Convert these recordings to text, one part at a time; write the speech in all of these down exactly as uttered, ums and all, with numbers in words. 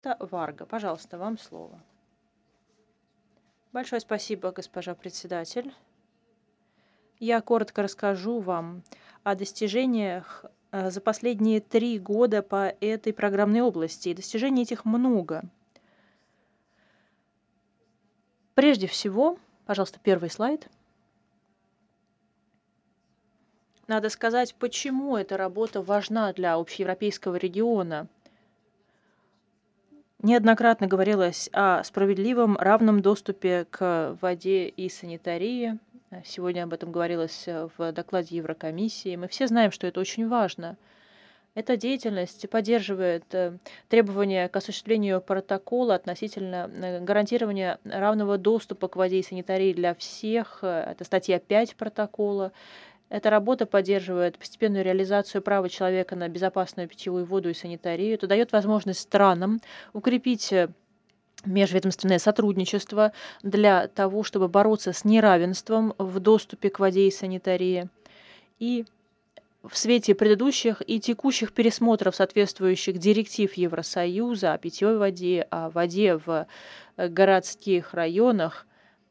Та Варга, пожалуйста, вам слово. Большое спасибо, госпожа председатель. Я коротко расскажу вам о достижениях э, за последние три года по этой программной области. И достижений этих много. Прежде всего, пожалуйста, первый слайд. Надо сказать, почему эта работа важна для общеевропейского региона. Неоднократно говорилось о справедливом, равном доступе к воде и санитарии. Сегодня об этом говорилось в докладе Еврокомиссии. Мы все знаем, что это очень важно. Эта деятельность поддерживает э, требования к осуществлению протокола относительно э, гарантирования равного доступа к воде и санитарии для всех. Э, Это статья пять протокола. Эта работа поддерживает постепенную реализацию права человека на безопасную питьевую воду и санитарию. Это дает возможность странам укрепить э, межведомственное сотрудничество для того, чтобы бороться с неравенством в доступе к воде и санитарии. И в свете предыдущих и текущих пересмотров соответствующих директив Евросоюза о питьевой воде, о воде в э, городских районах,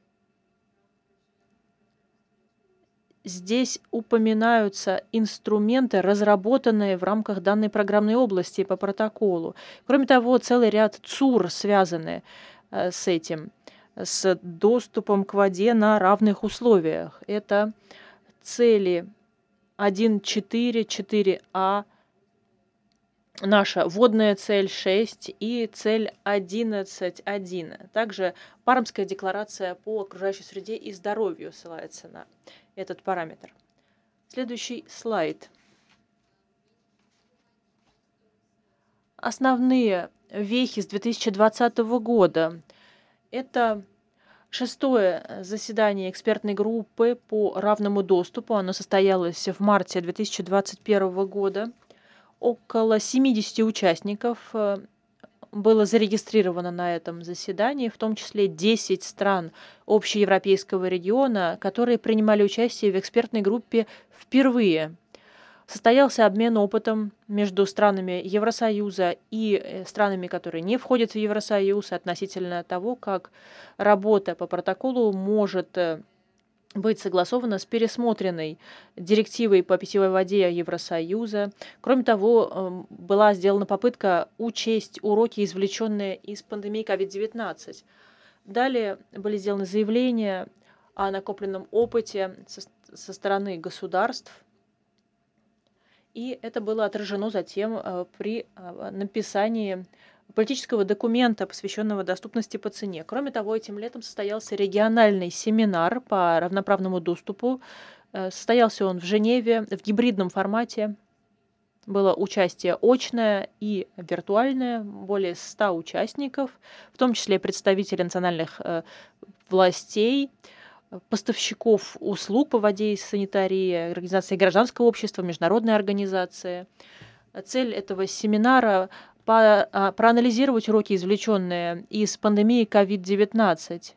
здесь упоминаются инструменты, разработанные в рамках данной программной области по протоколу. Кроме того, целый ряд ЦУР связаны э, с этим, с доступом к воде на равных условиях. Это цели один четыре, четыре А, наша водная цель шесть и цель одиннадцать один. Также Пармская декларация по окружающей среде и здоровью ссылается на этот параметр. Следующий слайд. Основные вехи с две тысячи двадцатого года. Это шестое заседание экспертной группы по равному доступу. Оно состоялось в марте две тысячи двадцать первого года. Около семидесяти участников э, было зарегистрировано на этом заседании, в том числе десять стран общеевропейского региона, которые принимали участие в экспертной группе впервые. Состоялся обмен опытом между странами Евросоюза и э, странами, которые не входят в Евросоюз, относительно того, как работа по протоколу может э, быть согласована с пересмотренной директивой по питьевой воде Евросоюза. Кроме того, эм, была сделана попытка учесть уроки, извлеченные из пандемии ковид девятнадцать. Далее были сделаны заявления о накопленном опыте со, со стороны государств, и это было отражено затем э, при э, написании политического документа, посвященного доступности по цене. Кроме того, этим летом состоялся региональный семинар по равноправному доступу. Э, Состоялся он в Женеве в гибридном формате. Было участие очное и виртуальное, более ста участников, в том числе представители национальных э, властей, э, поставщиков услуг по воде и санитарии, организации гражданского общества, международные организации. Цель этого семинара по- а, проанализировать уроки, извлеченные из пандемии ковид девятнадцать.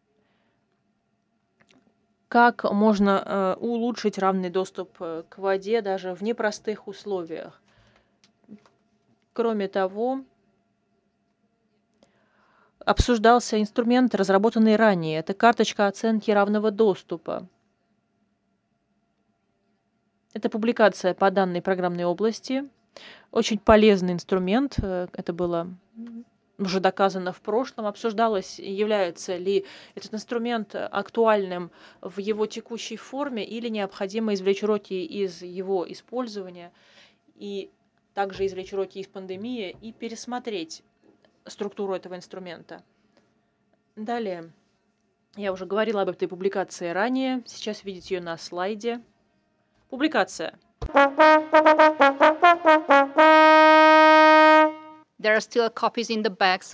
Как можно э, улучшить равный доступ э, к воде даже в непростых условиях. Кроме того, обсуждался инструмент, разработанный ранее. Это карточка оценки равного доступа. Это публикация по данной программной области. Очень полезный инструмент. э, Это было уже доказано в прошлом. Обсуждалось, является ли этот инструмент актуальным в его текущей форме или необходимо извлечь уроки из его использования и также извлечь уроки из пандемии и пересмотреть структуру этого инструмента. Далее. Я уже говорила об этой публикации ранее. Сейчас видите ее на слайде. Публикация. There are still copies in the bags.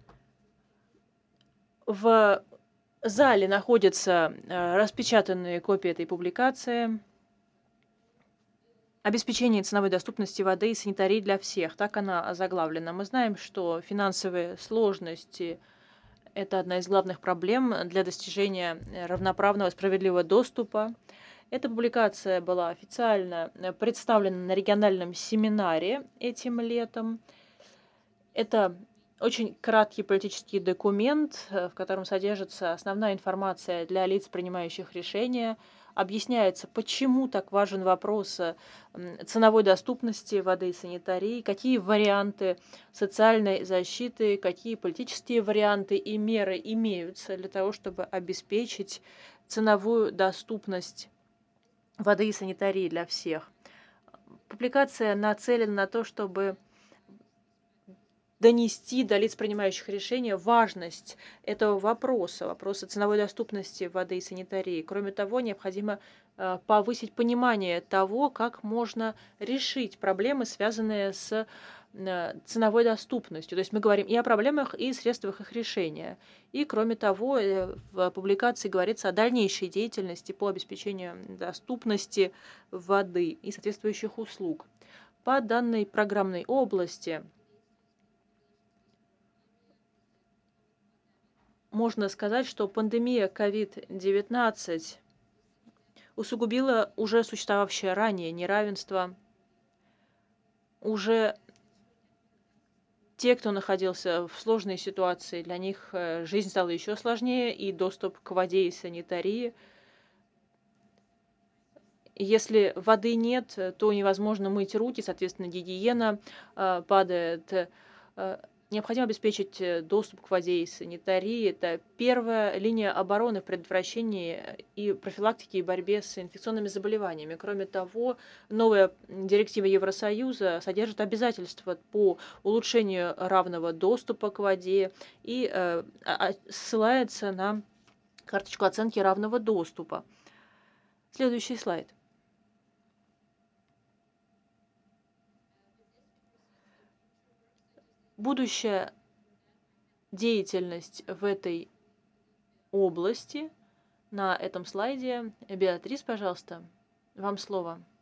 В зале находятся э, распечатанные копии этой публикации. Обеспечение ценовой доступности воды и санитарии для всех. Так она озаглавлена. Мы знаем, что финансовые сложности – это одна из главных проблем для достижения э, равноправного и справедливого доступа. Эта публикация была официально э, представлена на региональном семинаре этим летом. Это очень краткий политический документ, э, в котором содержится основная информация для лиц, принимающих решения. Объясняется, почему так важен вопрос э, м, ценовой доступности воды и санитарии, какие варианты социальной защиты, какие политические варианты и меры имеются для того, чтобы обеспечить ценовую доступность воды и санитарии для всех. Публикация нацелена на то, чтобы донести до лиц, принимающих решения, важность этого вопроса, вопроса ценовой доступности воды и санитарии. Кроме того, необходимо э, повысить понимание того, как можно решить проблемы, связанные с э, ценовой доступностью. То есть мы говорим и о проблемах, и средствах их решения. И, кроме того, э, в публикации говорится о дальнейшей деятельности по обеспечению доступности воды и соответствующих услуг. По данной программной области можно сказать, что пандемия ковид девятнадцать усугубила уже существовавшее ранее неравенство. Уже те, кто находился в сложной ситуации, для них э, жизнь стала еще сложнее, и доступ к воде и санитарии. Если воды нет, э, то невозможно мыть руки, соответственно, гигиена э, падает. Э, Необходимо обеспечить э, доступ к воде и санитарии. Это первая линия обороны в предотвращении и профилактике и борьбе с инфекционными заболеваниями. Кроме того, новая директива Евросоюза содержит обязательства по улучшению равного доступа к воде и э, а- а- ссылается на карточку оценки равного доступа. Следующий слайд. Будущая деятельность в этой области на этом слайде. Беатрис, пожалуйста, вам слово.